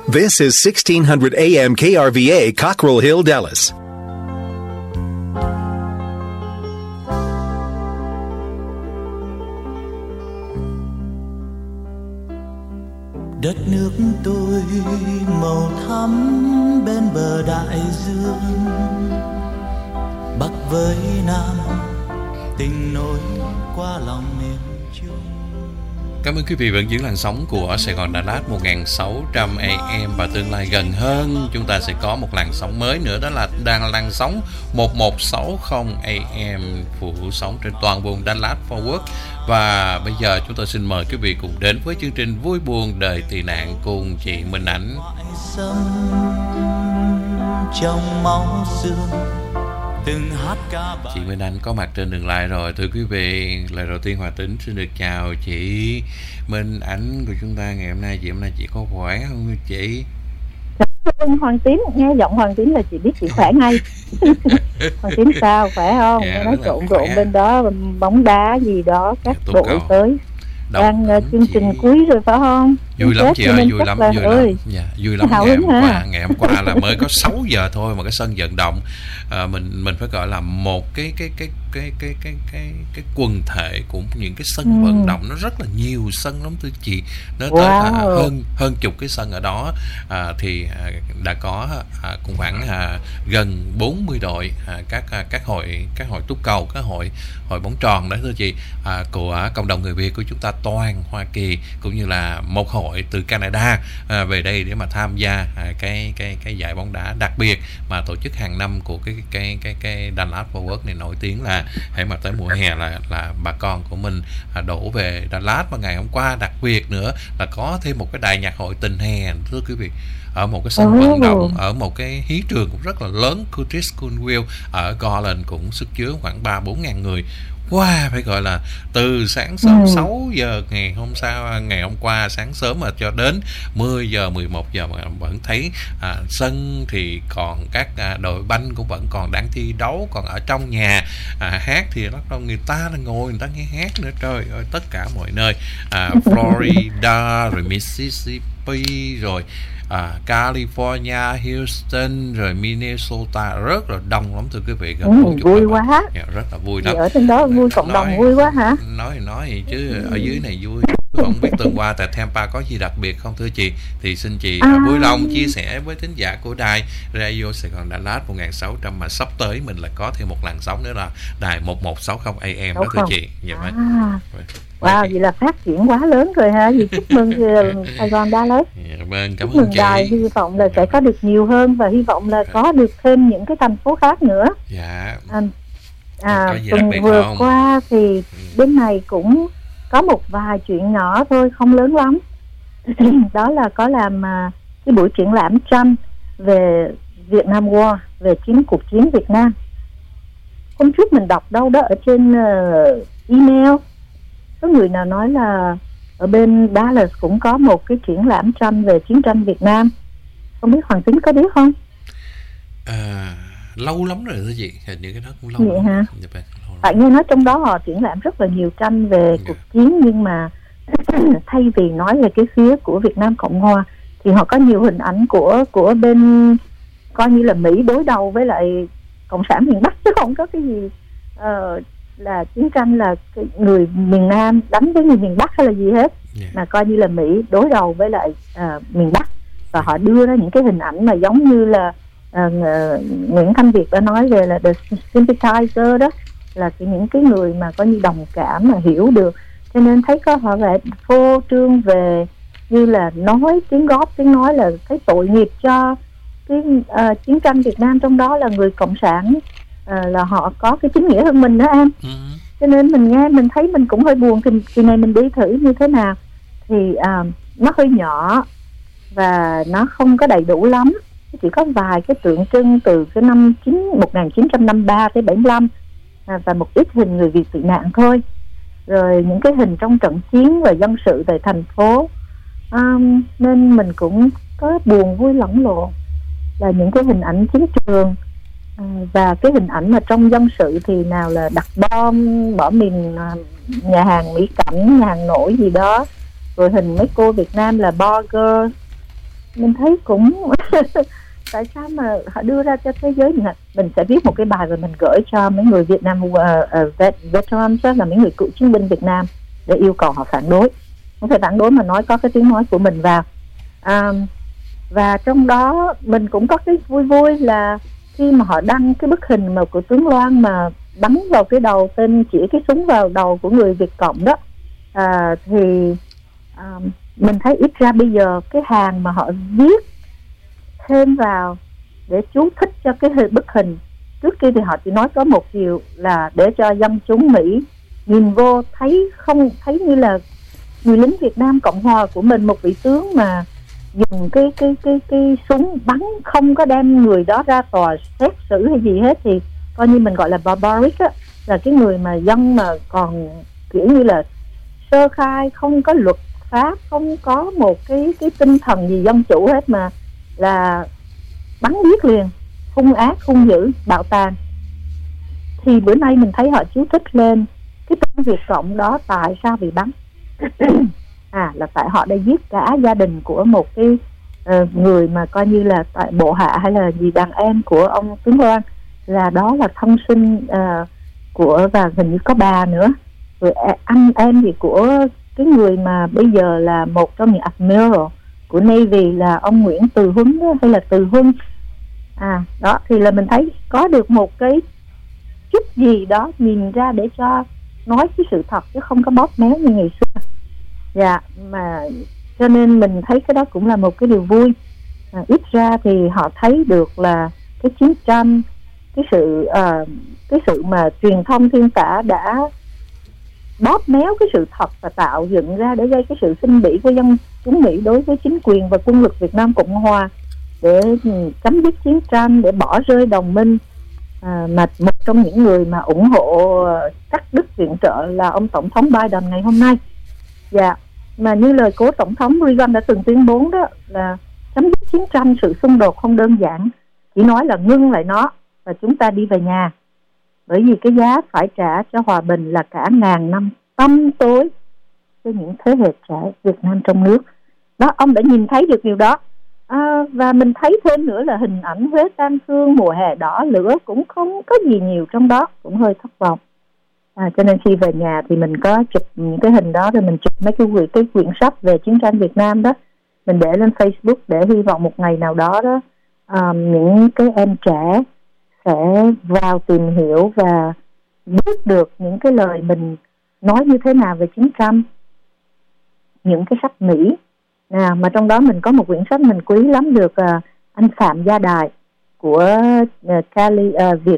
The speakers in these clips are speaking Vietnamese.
This is 1600 AM KRVA, Cockrell Hill, Dallas. Đất nước tôi màu thắm bên bờ đại dương, Bắc với Nam tình nối qua lòng miền Trung. Cảm ơn quý vị vẫn giữ làn sóng của Sài Gòn Đà Lạt 1600 AM, và tương lai gần hơn chúng ta sẽ có một làn sóng mới nữa, đó là làn sóng 1160 AM phủ sóng trên toàn vùng Đà Lạt Fort Worth. Và bây giờ chúng tôi xin mời quý vị cùng đến với chương trình Vui buồn đời tị nạn cùng chị Minh Ánh. Trong máu xương từng hát ca. Chị Minh Anh có mặt trên đường line rồi. Thưa quý vị, lời đầu tiên Hòa Tính xin được chào chị Minh Ánh của chúng ta ngày hôm nay. Chị hôm nay chị có khỏe không chị? Hoàng Tín, nghe giọng Hoàng Tín là chị biết chị khỏe ngay. Hoàng Tín sao, khỏe không? Dạ, nói trộn rộn bên đó, bóng đá gì đó, các đội tới. Đang chương trình cuối rồi phải không? Vui lắm chị ơi, vui lắm, vui lắm. Dạ, vui lắm. Ngày hôm qua là mới có 6 giờ thôi mà cái sân vận động mình phải gọi là một cái quần thể của những cái sân vận động, nó rất là nhiều sân lắm thưa chị. Nó tới là hơn chục cái sân ở đó, thì đã có cũng khoảng gần 40 đội, các hội túc cầu, các hội bóng tròn đó thưa chị, của cộng đồng người Việt của chúng ta toàn Hoa Kỳ, cũng như là một hội từ Canada về đây để mà tham gia cái giải bóng đá đặc biệt mà tổ chức hàng năm của cái Dallas Fort Worth này, nổi tiếng là hãy mà tới mùa hè là bà con của mình đổ về Dallas. Và ngày hôm qua đặc biệt nữa là có thêm một cái đại nhạc hội tình hè thưa quý vị, ở một cái sân vận động, ở một cái hí trường cũng rất là lớn, Curtis Schoolville ở Garland, cũng sức chứa khoảng 3-4 ngàn người. Wow, phải gọi là từ sáng sớm 6 giờ ngày hôm qua sáng sớm mà cho đến 10 giờ 11 giờ mà vẫn thấy sân thì còn các đội banh cũng vẫn còn đang thi đấu, còn ở trong nhà hát thì bắt đầu người ta ngồi người ta nghe hát nữa. Trời ơi, tất cả mọi nơi, Florida rồi Mississippi rồi California, Houston rồi Minnesota rất là đông lắm thưa quý vị. Vui quá. Rất là vui lắm. Ở trên đó vui, cộng đồng vui quá hả? Nói gì chứ ở dưới này vui. Không biết tuần qua tại Tampa có gì đặc biệt không thưa chị? Thì xin chị vui lòng chia sẻ với thính giả của đài Radio Sài Gòn Đà Lạt 1600, mà sắp tới mình lại có thêm một làn sóng nữa là đài 1160 AM đó thưa chị. Dạ vâng. Wow, vậy là phát triển quá lớn rồi ha. Vì chúc mừng Sài Gòn Đà Lạt. Vâng, cảm chúc mừng chị. Đài, hy vọng là sẽ có được nhiều hơn và hy vọng là có được thêm những cái thành phố khác nữa. Dạ. Tuần vừa qua thì bên này cũng có một vài chuyện nhỏ thôi, không lớn lắm. Đó là có làm cái buổi triển lãm tranh về Việt Nam War, về cuộc chiến Việt Nam. Hôm trước mình đọc đâu đó ở trên email, có người nào nói là ở bên Dallas cũng có một cái triển lãm tranh về chiến tranh Việt Nam. Không biết Hoàng Tín có biết không? Lâu lắm rồi thưa chị, hình như cái đó cũng lâu vậy hả? Tại nghe nói trong đó họ triển lãm rất là nhiều tranh về cuộc chiến, nhưng mà thay vì nói về cái phía của Việt Nam Cộng Hòa thì họ có nhiều hình ảnh của bên coi như là Mỹ đối đầu với lại Cộng sản miền Bắc, chứ không có cái gì là chiến tranh là người miền Nam đánh với người miền Bắc hay là gì hết, mà coi như là Mỹ đối đầu với lại miền Bắc. Và họ đưa ra những cái hình ảnh mà giống như là Nguyễn Thanh Việt đã nói về là the sympathizer, đó là những cái người mà có như đồng cảm mà hiểu được. Cho nên thấy có họ lại phô trương về như là nói tiếng góp, tiếng nói là cái tội nghiệp cho cái chiến tranh Việt Nam, trong đó là người cộng sản là họ có cái chính nghĩa hơn mình đó em. Cho nên mình nghe mình thấy mình cũng hơi buồn. Thì kỳ này mình đi thử như thế nào thì nó hơi nhỏ và nó không có đầy đủ lắm, chỉ có vài cái tượng trưng từ cái năm 1953 tới 75 và một ít hình người Việt tị nạn thôi, rồi những cái hình trong trận chiến và dân sự tại thành phố. Nên mình cũng có buồn vui lẫn lộn là những cái hình ảnh chiến trường và cái hình ảnh mà trong dân sự thì nào là đặt bom bỏ mìn nhà hàng Mỹ Cảnh, nhà hàng nổi gì đó, rồi hình mấy cô Việt Nam là burger, mình thấy cũng tại sao mà họ đưa ra cho thế giới mình sẽ viết một cái bài và mình gửi cho mấy người Việt Nam veterans, là mấy người cựu chiến binh Việt Nam, để yêu cầu họ phản đối, không phải phản đối mà nói có cái tiếng nói của mình vào. Và trong đó mình cũng có cái vui vui là khi mà họ đăng cái bức hình mà của tướng Loan mà bắn vào cái đầu tên, chỉ cái súng vào đầu của người Việt Cộng đó, thì mình thấy ít ra bây giờ cái hàng mà họ viết thêm vào để chú thích cho cái bức hình, trước kia thì họ chỉ nói có một chiều là để cho dân chúng Mỹ nhìn vô thấy, không thấy như là người lính Việt Nam Cộng Hòa của mình, một vị tướng mà dùng cái súng bắn, không có đem người đó ra tòa xét xử hay gì hết, thì coi như mình gọi là barbaric á, là cái người mà dân mà còn kiểu như là sơ khai, không có luật pháp, không có một cái tinh thần gì dân chủ hết, mà là bắn giết liền, hung ác, hung dữ, bạo tàn. Thì bữa nay mình thấy họ chú thích lên cái tên Việt Cộng đó tại sao bị bắn. Là tại họ đã giết cả gia đình của một cái người mà coi như là tại bộ hạ hay là gì đàn em của ông tướng Loan, là đó là thân sinh của, và hình như có bà nữa, rồi anh em gì của cái người mà bây giờ là một trong những admiral của Navy là ông Nguyễn Từ Huấn hay là Từ Huân. Đó thì là mình thấy có được một cái chút gì đó nhìn ra để cho nói cái sự thật chứ không có bóp méo như ngày xưa. Mà cho nên mình thấy cái đó cũng là một cái điều vui. Ít ra thì họ thấy được là cái chiến tranh, cái sự mà truyền thông thiên tả đã bóp méo cái sự thật và tạo dựng ra để gây cái sự khinh bỉ của dân chúng Mỹ đối với chính quyền và quân lực Việt Nam Cộng Hòa, để chấm dứt chiến tranh, để bỏ rơi đồng minh. Mà một trong những người mà ủng hộ cắt đứt viện trợ là ông Tổng thống Biden ngày hôm nay. Mà như lời cố Tổng thống Reagan đã từng tuyên bố đó, là chấm dứt chiến tranh, sự xung đột không đơn giản chỉ nói là ngưng lại nó và chúng ta đi về nhà, bởi vì cái giá phải trả cho hòa bình là cả ngàn năm tăm tối cho những thế hệ trẻ Việt Nam trong nước. Đó, ông đã nhìn thấy được điều đó. Và mình thấy thêm nữa là hình ảnh Huế Tam Phương mùa hè đỏ lửa cũng không có gì nhiều trong đó, cũng hơi thất vọng. Cho nên khi về nhà thì mình có chụp những cái hình đó, rồi mình chụp mấy cái quyển sách về chiến tranh Việt Nam đó, mình để lên Facebook để hy vọng một ngày nào đó đó những cái em trẻ sẽ vào tìm hiểu và biết được những cái lời mình nói như thế nào về chiến tranh, những cái sách Mỹ. Mà trong đó mình có một quyển sách mình quý lắm, được anh Phạm Gia Đại của Cali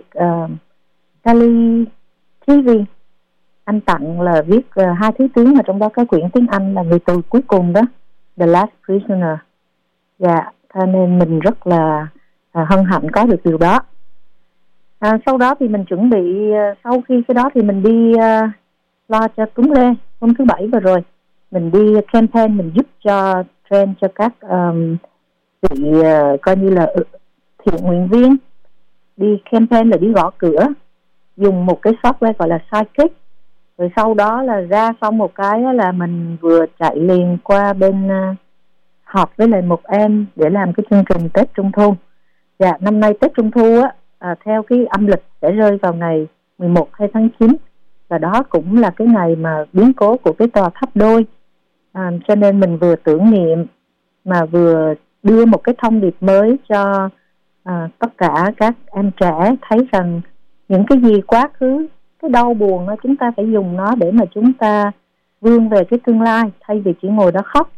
TV anh tặng, là viết 2 thứ tiếng, mà trong đó có quyển tiếng Anh là Người tù cuối cùng đó, The Last Prisoner. Cho nên mình rất là hân hạnh có được điều đó. Sau đó thì mình chuẩn bị, sau khi cái đó thì mình đi lo cho Tuấn Lê hôm thứ Bảy vừa rồi. Mình đi campaign, mình giúp cho train cho các vị coi như là thiện nguyện viên. Đi campaign là đi gõ cửa, dùng một cái software gọi là Sidekick. Rồi sau đó là ra xong một cái là mình vừa chạy liền qua bên họp với lại một em để làm cái chương trình Tết Trung Thu. Năm nay Tết Trung Thu theo cái âm lịch sẽ rơi vào ngày 11 tháng 9, và đó cũng là cái ngày mà biến cố của cái tòa Tháp Đôi. Cho nên mình vừa tưởng niệm mà vừa đưa một cái thông điệp mới cho tất cả các em trẻ, thấy rằng những cái gì quá khứ, cái đau buồn đó, chúng ta phải dùng nó để mà chúng ta vươn về cái tương lai, thay vì chỉ ngồi đó khóc.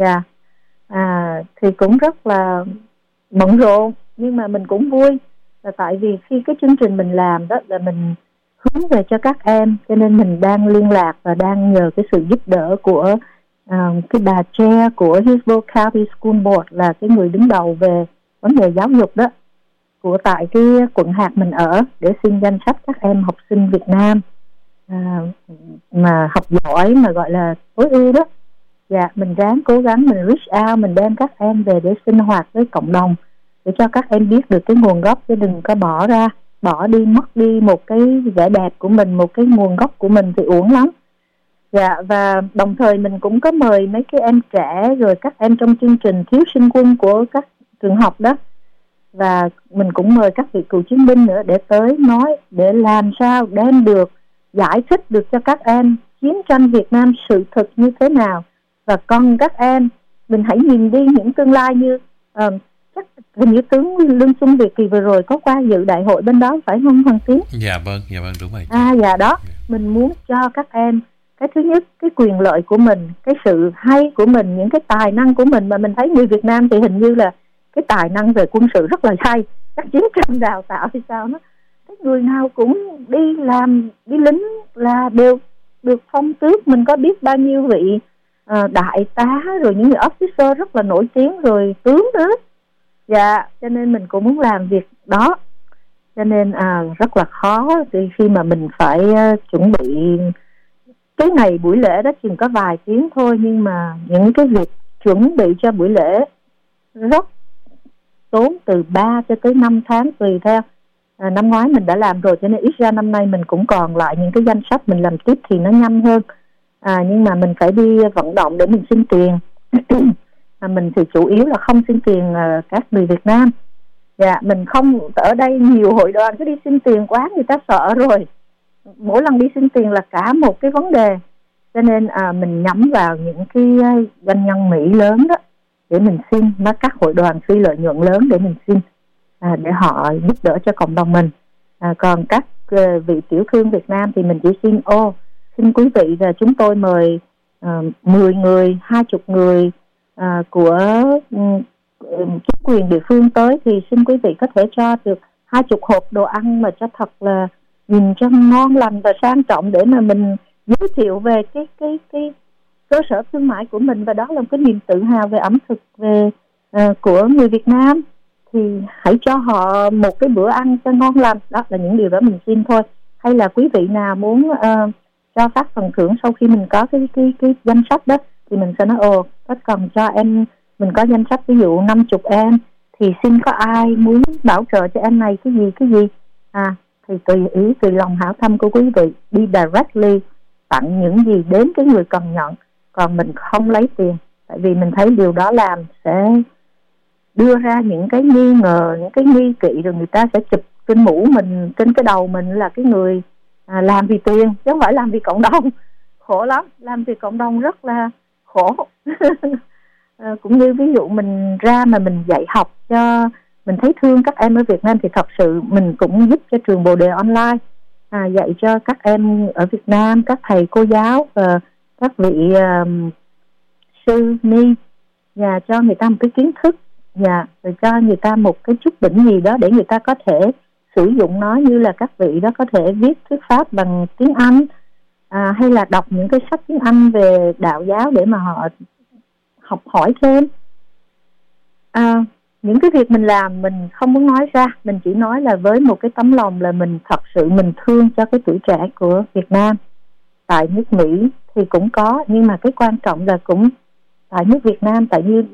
Thì cũng rất là bận rộn, nhưng mà mình cũng vui, là tại vì khi cái chương trình mình làm đó là mình hướng về cho các em, cho nên mình đang liên lạc và đang nhờ cái sự giúp đỡ của cái bà chair của Hillsborough County School Board, là cái người đứng đầu về vấn đề giáo dục đó, của tại cái quận hạt mình ở, để xin danh sách các em học sinh Việt Nam mà học giỏi, mà gọi là tối ưu đó. Mình ráng cố gắng mình reach out, mình đem các em về để sinh hoạt với cộng đồng, để cho các em biết được cái nguồn gốc, chứ đừng có bỏ đi, mất đi một cái vẻ đẹp của mình, một cái nguồn gốc của mình thì uổng lắm. Dạ, và đồng thời mình cũng có mời mấy cái em trẻ rồi các em trong chương trình thiếu sinh quân của các trường học đó, và mình cũng mời các vị cựu chiến binh nữa để tới nói, để làm sao đem được, giải thích được cho các em chiến tranh Việt Nam sự thực như thế nào. Và còn các em, mình hãy nhìn đi những tương lai như chắc hình như tướng Lương Xuân Việt kỳ vừa rồi có qua dự đại hội bên đó phải không Hoàng Tiến? Dạ vâng, đúng rồi. Dạ đó, mình muốn cho các em cái thứ nhất, cái quyền lợi của mình, cái sự hay của mình, những cái tài năng của mình. Mà mình thấy người Việt Nam thì hình như là cái tài năng về quân sự rất là hay, các chiến tranh đào tạo hay sao đó, cái người nào cũng đi làm, đi lính là đều được phong tước. Mình có biết bao nhiêu vị đại tá rồi những người officer rất là nổi tiếng rồi tướng nữa. Dạ, cho nên mình cũng muốn làm việc đó, cho nên rất là khó khi mà mình phải chuẩn bị. Cái ngày buổi lễ đó chừng có vài tiếng thôi, nhưng mà những cái việc chuẩn bị cho buổi lễ rất tốn từ 3 cho tới 5 tháng tùy theo. Năm ngoái mình đã làm rồi, cho nên ít ra năm nay mình cũng còn lại những cái danh sách mình làm tiếp thì nó nhanh hơn. Nhưng mà mình phải đi vận động để mình xin tiền. Mình thì chủ yếu là không xin tiền các người Việt Nam. Dạ, mình không, ở đây nhiều hội đoàn cứ đi xin tiền quá, người ta sợ rồi. Mỗi lần đi xin tiền là cả một cái vấn đề. Cho nên mình nhắm vào những cái doanh nhân Mỹ lớn đó để mình xin, và các hội đoàn phi lợi nhuận lớn để mình xin, để họ giúp đỡ cho cộng đồng mình. Còn các vị tiểu thương Việt Nam thì mình chỉ xin quý vị là chúng tôi mời 10 người, 20 người của chính quyền địa phương tới, thì xin quý vị có thể cho được 20 hộp đồ ăn mà cho thật là nhìn cho ngon lành và sang trọng, để mà mình giới thiệu về cái cơ sở thương mại của mình, và đó là một cái niềm tự hào về ẩm thực của người Việt Nam. Thì hãy cho họ một cái bữa ăn cho ngon lành. Đó là những điều đó mình xin thôi. Hay là quý vị nào muốn cho phát phần thưởng sau khi mình có cái danh sách đó, thì mình sẽ nói có cần cho em, mình có danh sách ví dụ 50 em, thì xin có ai muốn bảo trợ cho em này cái gì thì tùy ý, tùy lòng hảo tâm của quý vị, đi directly tặng những gì đến cái người cần nhận. Còn mình không lấy tiền, tại vì mình thấy điều đó làm sẽ đưa ra những cái nghi ngờ, những cái nghi kỵ, rồi người ta sẽ chụp trên mũ mình, trên cái đầu mình là cái người làm vì tiền, chứ không phải làm vì cộng đồng. Khổ lắm, làm vì cộng đồng rất là khổ. Cũng như ví dụ mình ra mà mình dạy học cho, mình thấy thương các em ở Việt Nam, thì thật sự mình cũng giúp cho trường Bồ Đề Online dạy cho các em ở Việt Nam, các thầy cô giáo và các vị sư ni, và cho người ta một cái kiến thức, rồi cho người ta một cái chút đỉnh gì đó để người ta có thể sử dụng nó, như là các vị đó có thể viết thuyết pháp bằng tiếng Anh, hay là đọc những cái sách tiếng Anh về đạo giáo để mà họ học hỏi thêm. Những cái việc mình làm mình không muốn nói ra, mình chỉ nói là với một cái tấm lòng là mình thật sự mình thương cho cái tuổi trẻ của Việt Nam. Tại nước Mỹ thì cũng có, nhưng mà cái quan trọng là cũng tại nước Việt Nam, tại như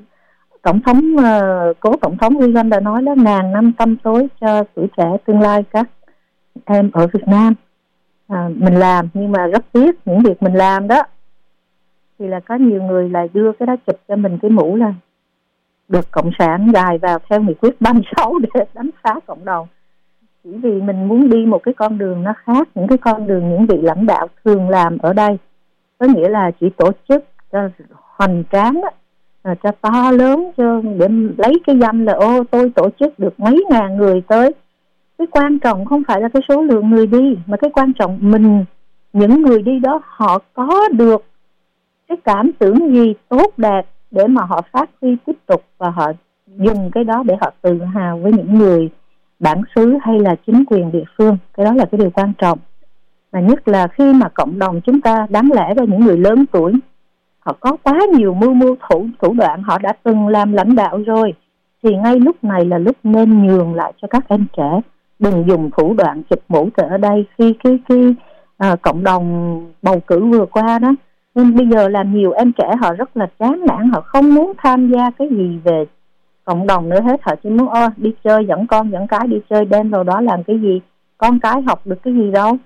cố tổng thống Reagan đã nói là 1000 năm tăm tối cho tuổi trẻ tương lai các em ở Việt Nam. Mình làm, nhưng mà rất tiếc những việc mình làm đó thì là có nhiều người lại đưa cái đó chụp cho mình cái mũ là được cộng sản gài vào theo nghị quyết 36 để đánh phá cộng đồng. Chỉ vì mình muốn đi một cái con đường nó khác những cái con đường những vị lãnh đạo thường làm ở đây, có nghĩa là chỉ tổ chức cho hoành tráng đó, cho to lớn, cho để lấy cái danh là tôi tổ chức được mấy ngàn người tới. Cái quan trọng không phải là cái số lượng người đi, mà cái quan trọng những người đi đó họ có được cái cảm tưởng gì tốt đẹp để mà họ phát huy tiếp tục, và họ dùng cái đó để họ tự hào với những người bản xứ hay là chính quyền địa phương. Cái đó là cái điều quan trọng. Và nhất là khi mà cộng đồng chúng ta, đáng lẽ là những người lớn tuổi, họ có quá nhiều mưu thủ đoạn, họ đã từng làm lãnh đạo rồi, thì ngay lúc này là lúc nên nhường lại cho các em trẻ. Đừng dùng thủ đoạn chụp mũ ở đây khi cộng đồng bầu cử vừa qua đó. Nên bây giờ là nhiều em trẻ họ rất là chán nản, họ không muốn tham gia cái gì về cộng đồng nữa hết. Họ chỉ muốn đi chơi, dẫn con dẫn cái đi chơi, đem vào đó làm cái gì, con cái học được cái gì đâu.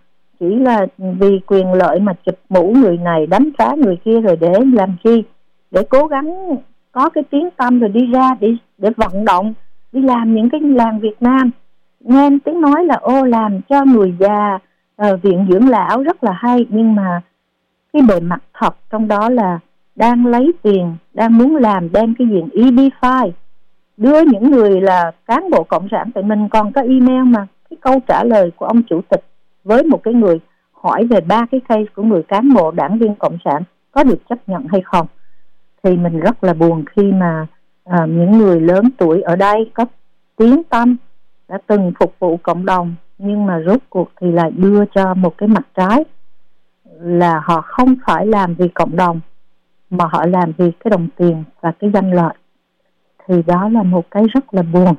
chỉ là vì quyền lợi mà chụp mũ người này, đánh phá người kia, rồi để làm chi? Để cố gắng có cái tiếng tăm rồi đi ra để vận động, đi làm những cái làng Việt Nam. Nghe tiếng nói là làm cho người già, viện dưỡng lão rất là hay, nhưng mà cái bề mặt thật trong đó là đang lấy tiền, đang muốn làm đem cái diện EB5 đưa những người là cán bộ cộng sản. Tại mình còn có email mà cái câu trả lời của ông chủ tịch với một cái người hỏi về 3 cái case của người cán bộ đảng viên cộng sản có được chấp nhận hay không. Thì mình rất là buồn khi mà những người lớn tuổi ở đây có tiếng tăm, đã từng phục vụ cộng đồng, nhưng mà rốt cuộc thì lại đưa cho một cái mặt trái, là họ không phải làm vì cộng đồng mà họ làm vì cái đồng tiền và cái danh lợi. Thì đó là một cái rất là buồn.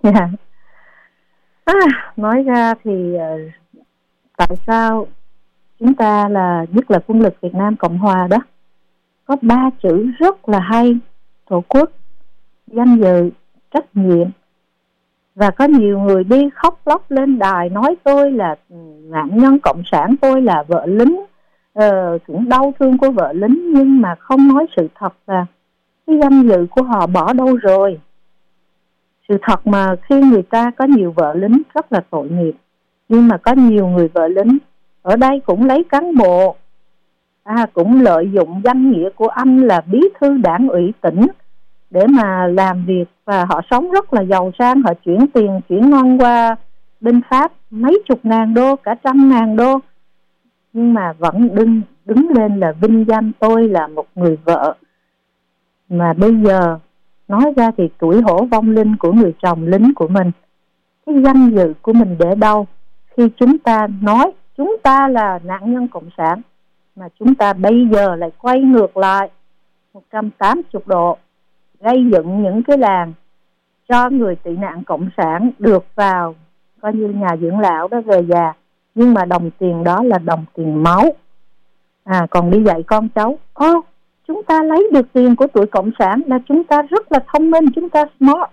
Nói ra thì tại sao chúng ta là, nhất là quân lực Việt Nam Cộng Hòa đó, có 3 chữ rất là hay: tổ quốc, danh dự, trách nhiệm. Và có nhiều người đi khóc lóc lên đài nói tôi là nạn nhân cộng sản, tôi là vợ lính, cũng đau thương của vợ lính, nhưng mà không nói sự thật là cái danh dự của họ bỏ đâu rồi. Sự thật mà khi người ta có nhiều vợ lính rất là tội nghiệp, nhưng mà có nhiều người vợ lính ở đây cũng lấy cán bộ, cũng lợi dụng danh nghĩa của anh là bí thư đảng ủy tỉnh để mà làm việc, và họ sống rất là giàu sang. Họ chuyển tiền, chuyển ngon qua bên Pháp mấy chục ngàn đô, cả 100.000 đô, nhưng mà vẫn đứng lên là vinh danh tôi là một người vợ. Mà bây giờ nói ra thì tuổi hổ vong linh của người chồng lính của mình. Cái danh dự của mình để đâu khi chúng ta nói chúng ta là nạn nhân cộng sản, mà chúng ta bây giờ lại quay ngược lại 180 độ, gây dựng những cái làng cho người tị nạn cộng sản được vào coi như nhà dưỡng lão đó về già, nhưng mà đồng tiền đó là đồng tiền máu. Còn đi dạy con cháu, chúng ta lấy được tiền của tụi cộng sản là chúng ta rất là thông minh, chúng ta smart.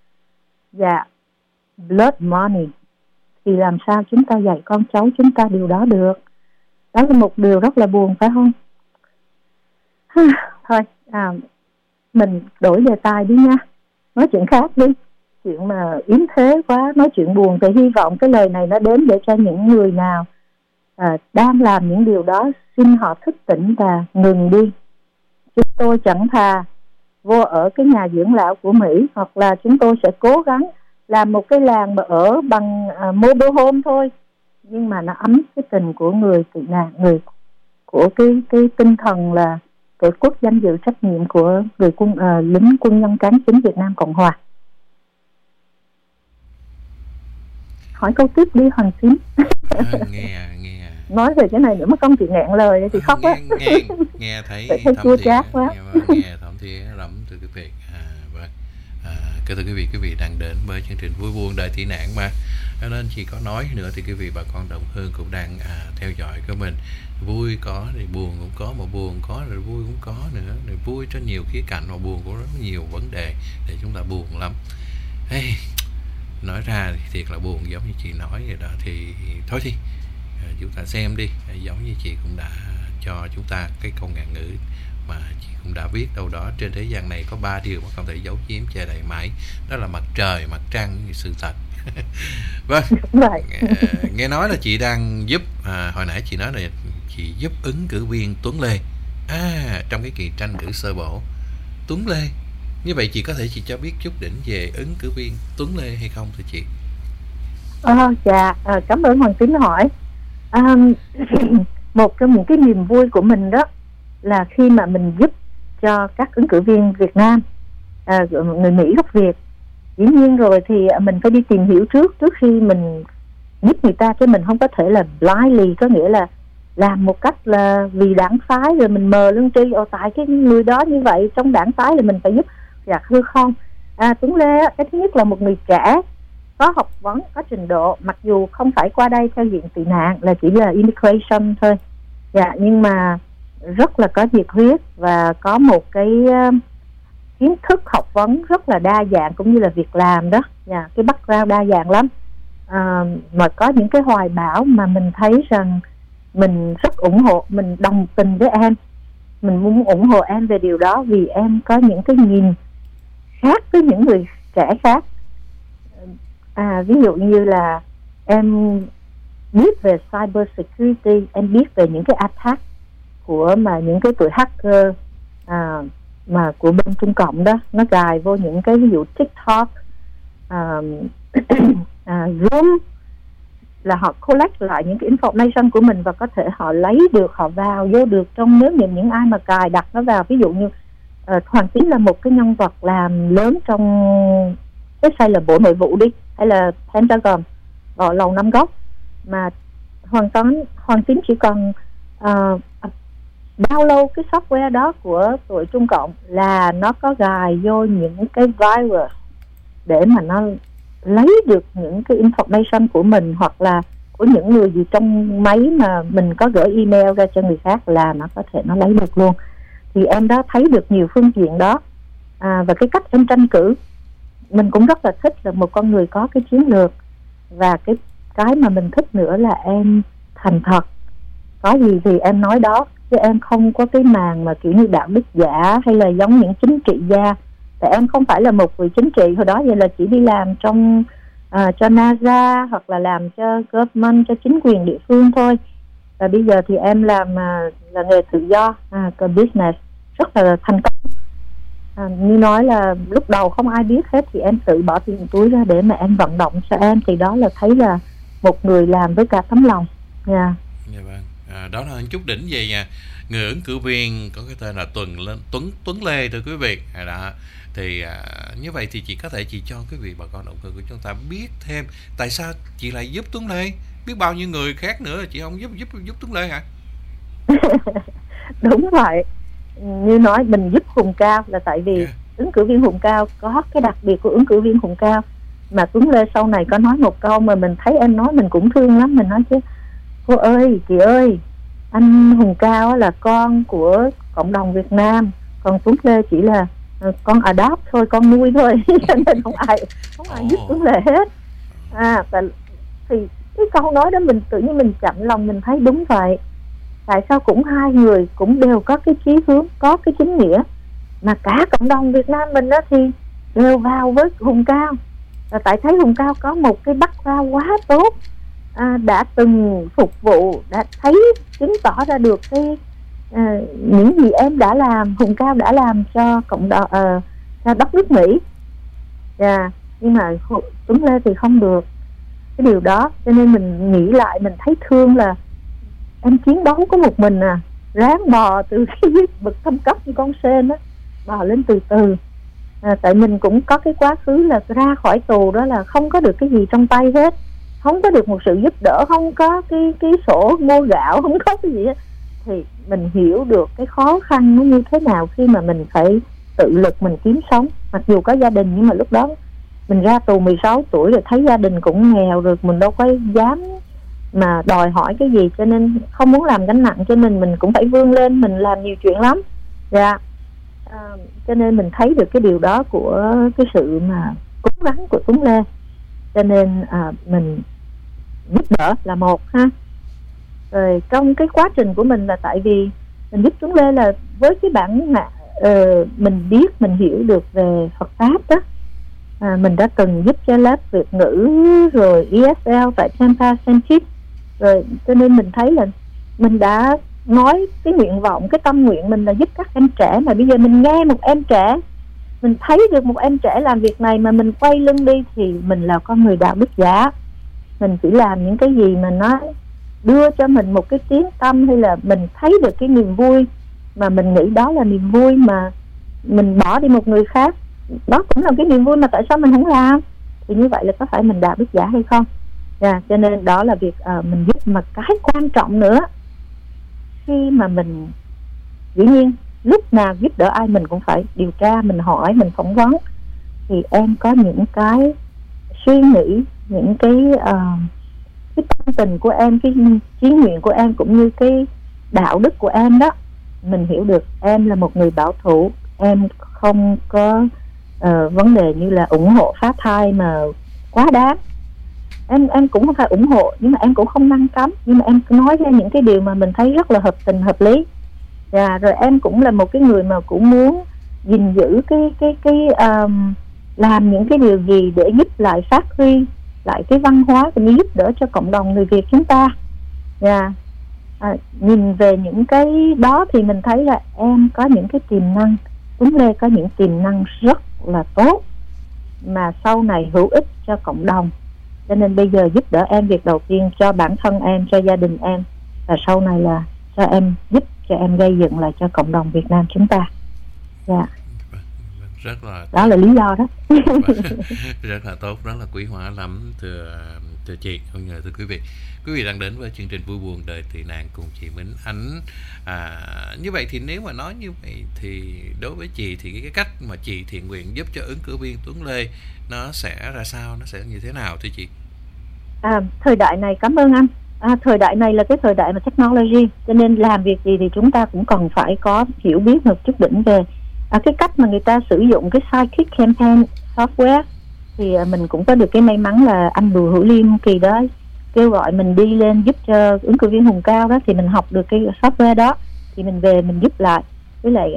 Blood money. Thì làm sao chúng ta dạy con cháu chúng ta điều đó được? Đó là một điều rất là buồn, phải không? Thôi, mình đổi đề tài đi nha, nói chuyện khác đi. Chuyện mà yếm thế quá, nói chuyện buồn, thì hy vọng cái lời này nó đến để cho những người nào đang làm những điều đó, xin họ thức tỉnh và ngừng đi. Chúng tôi chẳng thà vô ở cái nhà dưỡng lão của Mỹ, hoặc là chúng tôi sẽ cố gắng làm một cái làng mà ở bằng mobile home thôi, nhưng mà nó ấm cái tình của người tị nạn, người của cái tinh thần là tổ quốc, danh dự, trách nhiệm của người lính quân nhân cán chính Việt Nam Cộng Hòa. Hỏi câu tiếp đi Hoàng Tín. Nghe nói về cái này nữa mà công chị ngẹn lời thì khóc á. Nghe thấy chua chát quá. Nghe thẩm thía lắm từ cái việc thưa quý vị đang đến với chương trình Vui Buồn Đời Tị Nạn mà, cho nên chỉ có nói nữa thì quý vị bà con đồng hương cũng đang theo dõi của mình. Vui có thì buồn cũng có, mà buồn có rồi vui cũng có nữa, rồi vui trên nhiều khía cạnh, mà buồn cũng rất nhiều vấn đề để chúng ta buồn lắm. Nói ra thì thiệt là buồn, giống như chị nói vậy đó. Thì thôi thì chúng ta xem đi, giống như chị cũng đã cho chúng ta cái câu ngạn ngữ mà chị cũng đã viết đâu đó: trên thế gian này có 3 điều mà không thể giấu giếm che đậy mãi, đó là mặt trời, mặt trăng, sự thật. Vâng, nghe nói là chị đang giúp hồi nãy chị nói là chị giúp ứng cử viên Tuấn Lê trong cái kỳ tranh cử sơ bộ. Tuấn Lê, như vậy chị có thể chị cho biết chút đỉnh về ứng cử viên Tuấn Lê hay không thưa chị? Cảm ơn Hoàng Tín hỏi. Một trong những cái niềm vui của mình đó là khi mà mình giúp cho các ứng cử viên Việt Nam, người Mỹ gốc Việt. Dĩ nhiên rồi thì mình phải đi tìm hiểu trước khi mình giúp người ta, chứ mình không có thể là blindly, có nghĩa là làm một cách là vì đảng phái rồi mình mờ lương tri, tại cái người đó như vậy trong đảng phái là mình phải giúp. Hư không. Tuấn Lê, cái thứ nhất là một người trẻ, có học vấn, có trình độ, mặc dù không phải qua đây theo diện tị nạn, là chỉ là immigration thôi. Nhưng mà rất là có nhiệt huyết và có một cái kiến thức học vấn rất là đa dạng, cũng như là việc làm đó. Cái background đa dạng lắm. Mà có những cái hoài bão mà mình thấy rằng mình rất ủng hộ, mình đồng tình với em, mình muốn ủng hộ em về điều đó, vì em có những cái nhìn khác với những người trẻ khác. Ví dụ như là em biết về cyber security, em biết về những cái attack của mà những cái tụi hacker mà của bên Trung Cộng đó, nó gài vô những cái ví dụ TikTok, Zoom, là họ collect lại những cái information của mình và có thể họ lấy được, họ vào vô được trong, nếu những ai mà cài đặt nó vào. Ví dụ như Hoàng Tín là một cái nhân vật làm lớn trong cái say là Bộ Nội vụ đi, hay là Pentagon, ở Lầu Năm Góc, mà Hoàng Tín chỉ cần download cái software đó của tụi Trung Cộng là nó có gài vô những cái virus để mà nó lấy được những cái information của mình, hoặc là của những người gì trong máy mà mình có gửi email ra cho người khác, là nó có thể nó lấy được luôn. Thì em đã thấy được nhiều phương diện đó. Và cái cách em tranh cử, mình cũng rất là thích là một con người có cái chiến lược, và cái mà mình thích nữa là em thành thật, có gì thì em nói đó, chứ em không có cái màn mà kiểu như đạo đức giả hay là giống những chính trị gia. Tại em không phải là một người chính trị, hồi đó vậy là chỉ đi làm trong cho NASA hoặc là làm cho government, cho chính quyền địa phương thôi. Và bây giờ thì em làm là nghề tự do, cái business rất là thành công. Như nói là lúc đầu không ai biết hết, thì em tự bỏ tiền túi ra để mà em vận động cho em, thì đó là thấy là một người làm với cả tấm lòng. Dạ vâng. Đó là chút đỉnh về nha. Người ứng cử viên có cái tên là Tuấn Lê, thưa quý vị. Đó. Thì như vậy thì chị có thể chị cho quý vị bà con động người của chúng ta biết thêm tại sao chị lại giúp Tuấn Lê, biết bao nhiêu người khác nữa chị không giúp Tuấn Lê hả? Đúng vậy. Như nói mình giúp Hùng Cao là tại vì ứng cử viên Hùng Cao có cái đặc biệt của ứng cử viên Hùng Cao, mà Tuấn Lê sau này có nói một câu mà mình thấy em nói mình cũng thương lắm. Mình nói chứ cô ơi, chị ơi, anh Hùng Cao là con của cộng đồng Việt Nam, còn Tuấn Lê chỉ là con adopt thôi, con nuôi thôi. Cho nên không ai giúp Tuấn Lê hết. Thì cái câu nói đó mình tự nhiên mình chậm lòng, mình thấy đúng vậy. Tại sao cũng hai người cũng đều có cái chí hướng, có cái chính nghĩa, mà cả cộng đồng Việt Nam mình đó thì đều vào với Hùng Cao, là tại thấy Hùng Cao có một cái background quá tốt, đã từng phục vụ, đã thấy chứng tỏ ra được cái những gì em đã làm, Hùng Cao đã làm cho cộng đồng, cho đất nước Mỹ. Nhưng mà Tuấn Lê thì không được cái điều đó, cho nên mình nghĩ lại mình thấy thương là em chiến đấu có một mình, ráng bò từ cái bậc thâm cấp như con sên á, bò lên từ từ. Tại mình cũng có cái quá khứ là ra khỏi tù đó là không có được cái gì trong tay hết, không có được một sự giúp đỡ, không có cái sổ mua gạo, không có cái gì hết. Thì mình hiểu được cái khó khăn nó như thế nào khi mà mình phải tự lực mình kiếm sống. Mặc dù có gia đình nhưng mà lúc đó mình ra tù 16 tuổi rồi, thấy gia đình cũng nghèo rồi, mình đâu có dám mà đòi hỏi cái gì, cho nên không muốn làm gánh nặng cho mình cũng phải vươn lên, mình làm nhiều chuyện lắm. Cho nên mình thấy được cái điều đó của cái sự mà cố gắng của Tuấn Lê, cho nên mình giúp đỡ là một ha. Rồi trong cái quá trình của mình là tại vì mình giúp Tuấn Lê là với cái bản mình biết, mình hiểu được về Phật pháp đó. Mình đã từng giúp cho lớp Việt ngữ rồi ESL tại Tampa Saint rồi, cho nên mình thấy là mình đã nói cái nguyện vọng, cái tâm nguyện mình là giúp các em trẻ, mà bây giờ mình nghe một em trẻ, mình thấy được một em trẻ làm việc này mà mình quay lưng đi thì mình là con người đạo đức giả. Mình chỉ làm những cái gì mà nó đưa cho mình một cái tiếng tâm, hay là mình thấy được cái niềm vui mà mình nghĩ đó là niềm vui, mà mình bỏ đi một người khác, đó cũng là cái niềm vui mà tại sao mình không làm. Thì như vậy là có phải mình đạo đức giả hay không? Cho nên đó là việc mình giúp. Mà cái quan trọng nữa, khi mà mình dĩ nhiên lúc nào giúp đỡ ai mình cũng phải điều tra, mình hỏi, mình phỏng vấn. Thì em có những cái suy nghĩ, những cái tâm tình của em, cái chí nguyện của em, cũng như cái đạo đức của em đó, mình hiểu được em là một người bảo thủ, em không có vấn đề như là ủng hộ phá thai mà quá đáng. em cũng không phải ủng hộ, nhưng mà em cũng không ngăn cấm, nhưng mà em nói ra những cái điều mà mình thấy rất là hợp tình hợp lý. Rồi em cũng là một cái người mà cũng muốn gìn giữ làm những cái điều gì để giúp lại phát huy lại cái văn hóa và giúp đỡ cho cộng đồng người Việt chúng ta. Nhìn về những cái đó thì mình thấy là em có những cái tiềm năng, Tuấn Lê có những tiềm năng rất là tốt mà sau này hữu ích cho cộng đồng. Cho nên bây giờ giúp đỡ em việc đầu tiên cho bản thân em, cho gia đình em, và sau này là cho em giúp cho em gây dựng lại cho cộng đồng Việt Nam chúng ta. Rất là đó là lý do đó. Rất là tốt, rất là quý hóa lắm thưa chị, cũng như thưa quý vị đang đến với chương trình Vui Buồn Đời Tị Nạn cùng chị Minh Ánh. Như vậy thì nếu mà nói như vậy thì đối với chị thì cái cách mà chị thiện nguyện giúp cho ứng cử viên Tuấn Lê nó sẽ ra sao, nó sẽ như thế nào thưa chị? Thời đại này, cảm ơn anh. Thời đại này là cái thời đại mà technology, cho nên làm việc gì thì chúng ta cũng cần phải có hiểu biết một chút đỉnh về cái cách mà người ta sử dụng cái Sidekick campaign software. Thì mình cũng có được cái may mắn là anh Bùi Hữu Liêm kỳ đó kêu gọi mình đi lên giúp cho ứng cử viên Hùng Cao đó, thì mình học được cái software đó, thì mình về mình giúp lại. Với lại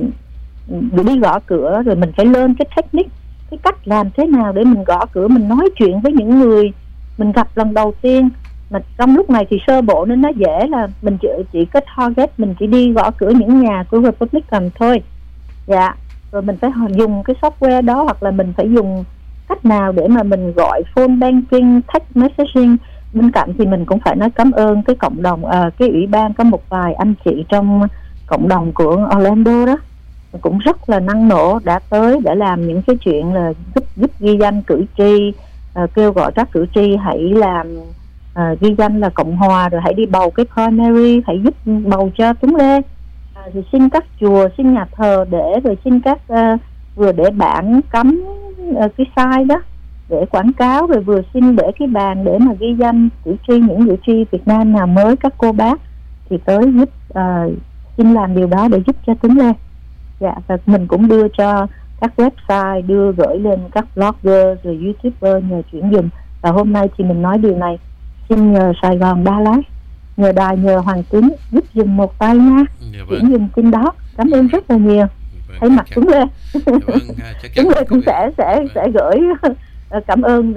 đi gõ cửa, rồi mình phải lên cái technique, cái cách làm thế nào để mình gõ cửa, mình nói chuyện với những người mình gặp lần đầu tiên. Mà trong lúc này thì sơ bộ nên nó dễ, là mình chỉ có target, mình chỉ đi gõ cửa những nhà của Republican thôi. Rồi mình phải dùng cái software đó, hoặc là mình phải dùng cách nào để mà mình gọi phone banking, text messaging. Bên cạnh thì mình cũng phải nói cảm ơn cái cộng đồng, cái ủy ban, có một vài anh chị trong cộng đồng của Orlando đó cũng rất là năng nổ, đã tới để làm những cái chuyện là giúp ghi danh cử tri, kêu gọi các cử tri hãy làm ghi danh là Cộng Hòa, rồi hãy đi bầu cái primary, hãy giúp bầu cho Tuấn Lê. Rồi xin các chùa, xin nhà thờ rồi xin các vừa để bảng cấm cái site đó để quảng cáo, rồi vừa xin để cái bàn để mà ghi danh cử tri, những cử tri Việt Nam nào mới, các cô bác thì tới giúp xin làm điều đó để giúp cho Tuấn Lê. Và mình cũng đưa cho các website, gửi lên các blogger rồi YouTuber nhờ chuyển dùm. Và hôm nay thì mình nói điều này, xin nhờ Sài Gòn Đa Lát, nhờ đài, nhờ Hoàng Tuấn giúp dùm một tay nha, chuyển dùm tin đó. Cảm ơn rất là nhiều. Thay mặt Tuấn Lê, Tuấn Lê cũng sẽ gửi cảm ơn